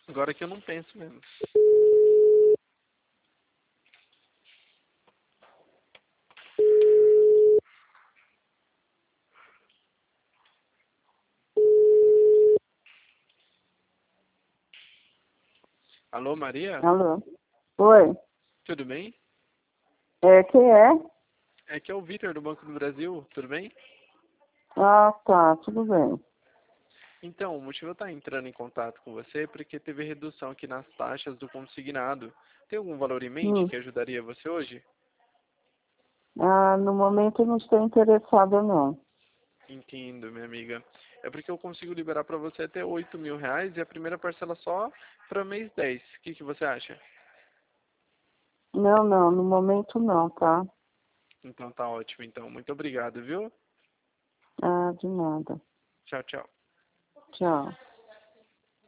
Agora que eu não penso mesmo. Alô, Maria? Alô? Oi? Tudo bem? Quem é? É que é o Vitor do Banco do Brasil, tudo bem? Ah, tá, tudo bem. Então, o motivo eu estar entrando em contato com você é porque teve redução aqui nas taxas do consignado. Tem algum valor em mente Hum. que ajudaria você hoje? Ah, no momento eu não estou interessada, não. Entendo, minha amiga. É porque eu consigo liberar para você até R$ 8.000 e a primeira parcela só para mês 10. O que você acha? Não, não, no momento não, tá? Então tá ótimo, então. Muito obrigado, viu? Ah, de nada. Tchau, tchau. Tchau.